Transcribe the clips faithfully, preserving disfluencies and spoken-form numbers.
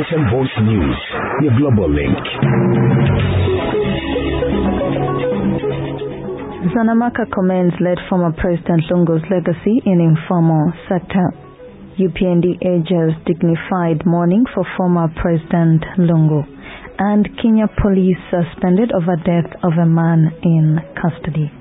African Voice News, your global link. Zanamaka commends late former President Lungu's legacy in informal sector. U P N D urges dignified mourning for former President Lungu. And Kenya police suspended over death of a man in custody.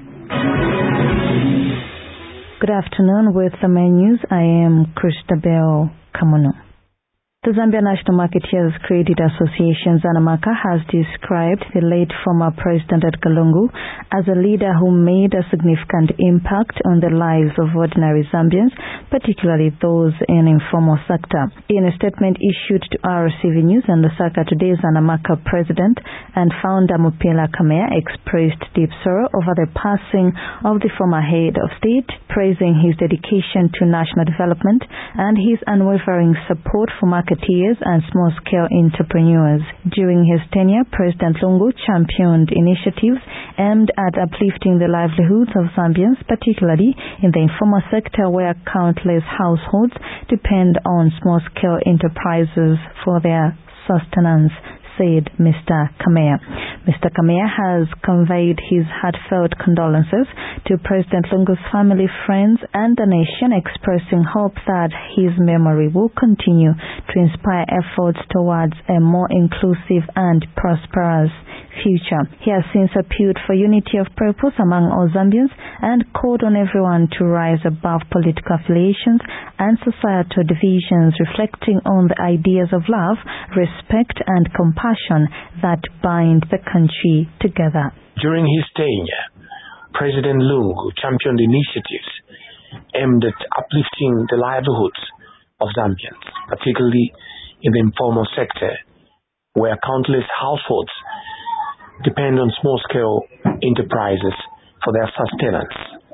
Good afternoon. With the main news, I am Christabel Kamuno. The Zambia National Marketeers Credit Association, Zanamaka, has described the late former President Edgar Lungu as a leader who made a significant impact on the lives of ordinary Zambians, particularly those in informal sector. In a statement issued to R C V News and Lusaka today, Zanamaka President and founder Mupela Kamea expressed deep sorrow over the passing of the former head of state, praising his dedication to national development and his unwavering support for market marketeers and small-scale entrepreneurs. During his tenure, President Lungu championed initiatives aimed at uplifting the livelihoods of Zambians, particularly in the informal sector where countless households depend on small-scale enterprises for their sustenance, said Mister Kamea. Mister Kamea has conveyed his heartfelt condolences to President Lungu's family, friends, and the nation, expressing hope that his memory will continue to inspire efforts towards a more inclusive and prosperous future. He has since appealed for unity of purpose among all Zambians and called on everyone to rise above political affiliations and societal divisions, reflecting on the ideas of love, respect, and compassion that bind the country together. During his tenure, President Lungu championed initiatives aimed at uplifting the livelihoods of Zambians, particularly in the informal sector, where countless households depend on small-scale enterprises for their sustenance.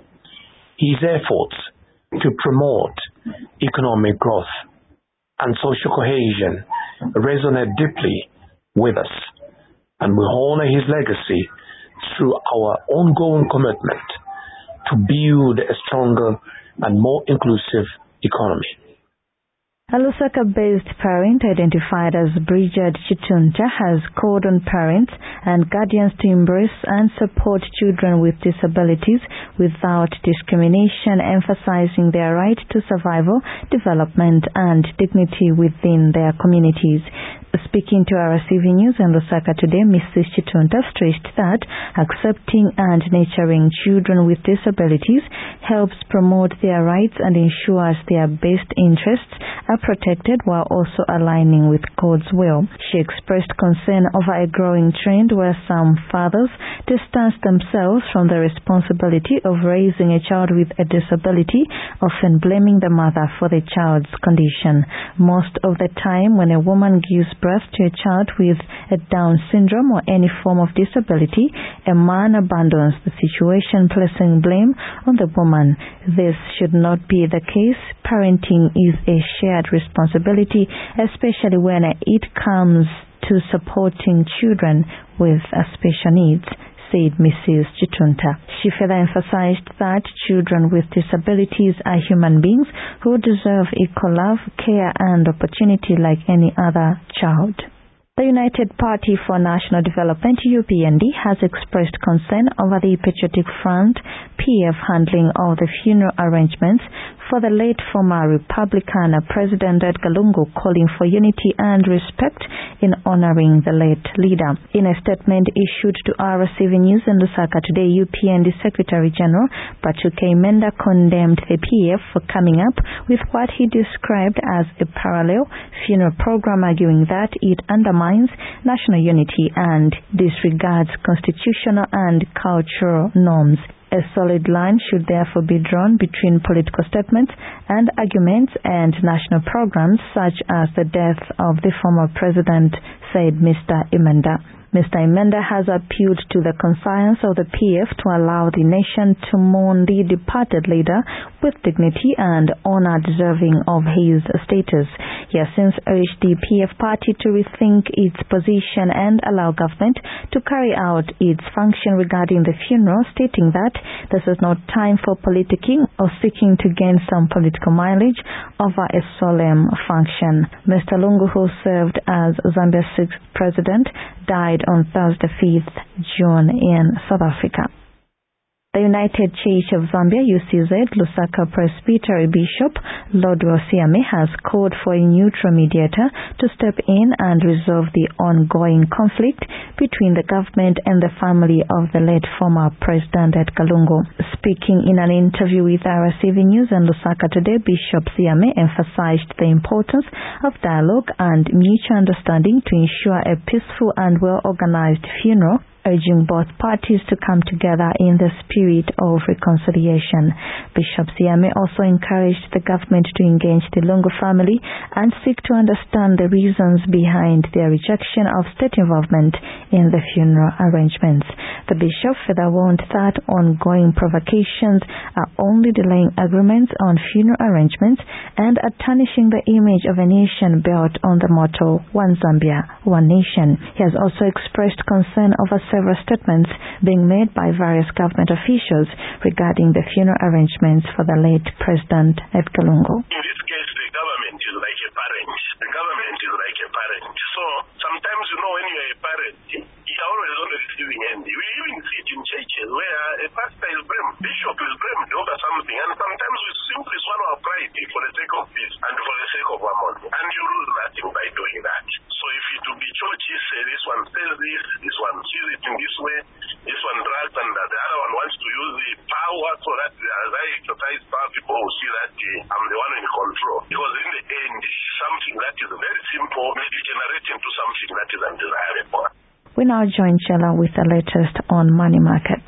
His efforts to promote economic growth and social cohesion resonate deeply with us, and we honor his legacy through our ongoing commitment to build a stronger and more inclusive economy. A Lusaka-based parent identified as Bridget Chitunta has called on parents and guardians to embrace and support children with disabilities without discrimination, emphasizing their right to survival, development, and dignity within their communities. Speaking to R C V News and Lusaka today, Missus Chitunta stressed that accepting and nurturing children with disabilities helps promote their rights and ensures their best interests are protected while also aligning with God's will. She expressed concern over a growing trend where some fathers distance themselves from the responsibility of raising a child with a disability, often blaming the mother for the child's condition. Most of the time, when a woman gives birth to a child with a Down syndrome or any form of disability, a man abandons the situation, placing blame on the woman. This should not be the case. Parenting is a shared responsibility, especially when it comes to supporting children with special needs, said Missus Chitunta. She further emphasized that children with disabilities are human beings who deserve equal love, care, and opportunity like any other child. The United Party for National Development, U P N D, has expressed concern over the Patriotic Front, P F, handling of the funeral arrangements for the late former Republican President Edgar Lungu, calling for unity and respect in honoring the late leader. In a statement issued to R C V News in Lusaka today, U P N D Secretary General Pachuke Menda condemned the P F for coming up with what he described as a parallel funeral program, arguing that it undermines national unity and disregards constitutional and cultural norms. A solid line should therefore be drawn between political statements and arguments and national programs such as the death of the former president, said Mister Imenda. Mister Imenda has appealed to the conscience of the P F to allow the nation to mourn the departed leader with dignity and honor deserving of his status. He has since urged the P F party to rethink its position and allow government to carry out its function regarding the funeral, stating that this is not time for politicking or seeking to gain some political mileage over a solemn function. Mister Lungu, who served as Zambia's sixth president, died on Thursday, fifth June in South Africa. The United Church of Zambia, U C Z, Lusaka Presbytery Bishop Lord Wosiame has called for a neutral mediator to step in and resolve the ongoing conflict between the government and the family of the late former President Edgar Lungu. Speaking in an interview with R S C V News and Lusaka Today, Bishop Siame emphasized the importance of dialogue and mutual understanding to ensure a peaceful and well-organized funeral, urging both parties to come together in the spirit of reconciliation. Bishop Siame also encouraged the government to engage the Lungu family and seek to understand the reasons behind their rejection of state involvement in the funeral arrangements. The bishop further warned that ongoing provocations are only delaying agreements on funeral arrangements and are tarnishing the image of a nation built on the motto, One Zambia, One Nation. He has also expressed concern over several statements being made by various government officials regarding the funeral arrangements for the late President Edgar Lungu. In this case, the government is like a parent. The government is like a parent. So sometimes, you know, when you're a parent, you're always on the receiving end. We even see it in churches where a pastor is blamed, bishop is blamed over something, and sometimes we simply swallow our pride for the sake of peace and for the sake of our money. And you lose nothing by doing that. So if it to be churches say this one says this, this one sees it in this way, this one drags, and the other one wants to use the power so that as I exercise power, people will see that uh, I'm the one in control. Because in the end, something that is very simple may degenerate into something that is undesirable. We now join Chela with the latest on money market.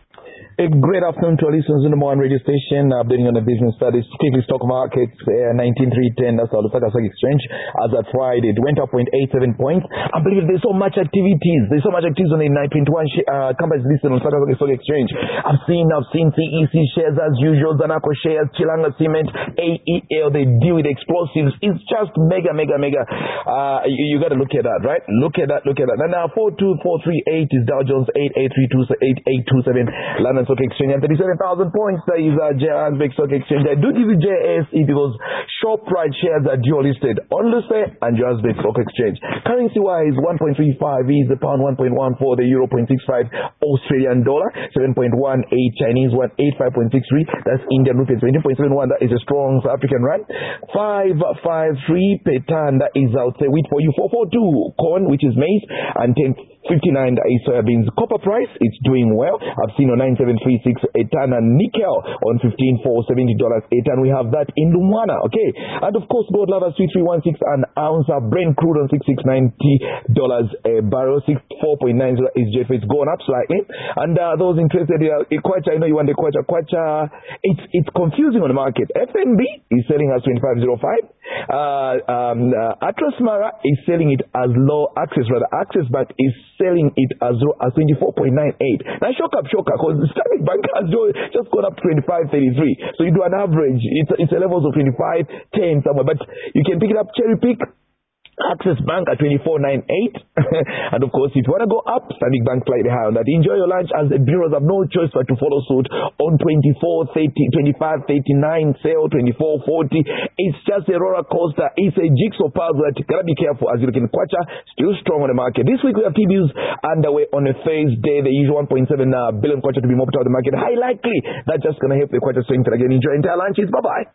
A great afternoon to our listeners in the Mo one radio station, updating on the business studies. Quickly, stock markets, uh, nineteen three ten, that's our Lusaka Stock Exchange. As at Friday, it went up zero point eight seven points. I believe there's so much activities. There's so much activities on the nine twenty-one uh, companies listed on Lusaka Stock Exchange. I've seen, I've seen C E C shares as usual, Zanaco shares, Chilanga Cement, A E L, they deal with explosives. It's just mega, mega, mega. Uh, you, you got to look at that, right? Look at that, look at that. And now, four two four three eight is Dow Jones, eight eight three two, eight eight two seven, London Stock Exchange, and thirty-seven thousand points. That is uh, Johannesburg Stock Exchange. I do give you J S E because Shoprite shares are dual listed on Luce and Johannesburg Stock Exchange. Currency wise, one point three five is the pound, one point one four the euro, zero point six five Australian dollar, seven point one eight Chinese, one eighty-five point six three. That's Indian rupee, seventeen point seven one. That is a strong South African rand. five five three per ton. That is out there. Wheat for you. four four two corn, which is maize, and ten fifty-nine that is soybeans. Copper price, it's doing well. I've seen on nine seven three six a ton, and nickel on fifteen four seventy dollars a ton. We have that in Lumwana, okay? And of course, gold lovers three three one six an ounce of Brent crude on six six ninety dollars a barrel, six four point nine zero is J F. It's gone up slightly. And uh, those interested, uh, Kwacha, I know you want the Kwacha. Kwacha, it's it's confusing on the market. F N B is selling as twenty-five oh five. Uh, um, uh, Atlas Mara is selling it as low access, rather. Access Bank is selling it as low as twenty-four point nine eight. Now, shock up, shock up, because the Standard Bank has just gone up to twenty-five thirty-three. So you do an average, it's, it's a levels of twenty-five ten somewhere, but you can pick it up, cherry pick. Access Bank at twenty-four ninety-eight. And of course, if you want to go up, Standard Bank slightly higher on that. Enjoy your lunch as the bureaus have no choice but to follow suit on twenty-four thirty, twenty-five thirty-nine sale, twenty-four forty. It's just a roller coaster. It's a jigsaw puzzle that you gotta be careful as you look in Kwacha, still strong on the market. This week we have T Bs underway on a Thursday. The usual one point seven uh, billion Kwacha to be mopped out of the market. High likely that's just gonna help the Kwacha strength again. Enjoy entire lunches. Bye bye.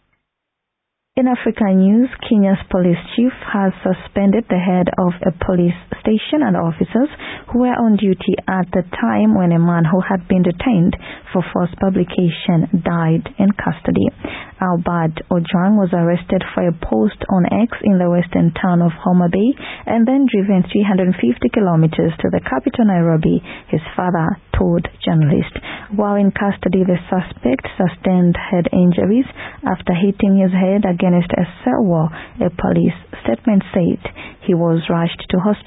In African news, Kenya's police chief has suspended the head of a police station and officers who were on duty at the time when a man who had been detained for false publication died in custody. Albert Ojwang was arrested for a post on X in the western town of Homa Bay and then driven three hundred fifty kilometers to the capital Nairobi, his father told journalists. While in custody, the suspect sustained head injuries after hitting his head against a cell wall, a police statement said. He was rushed to hospital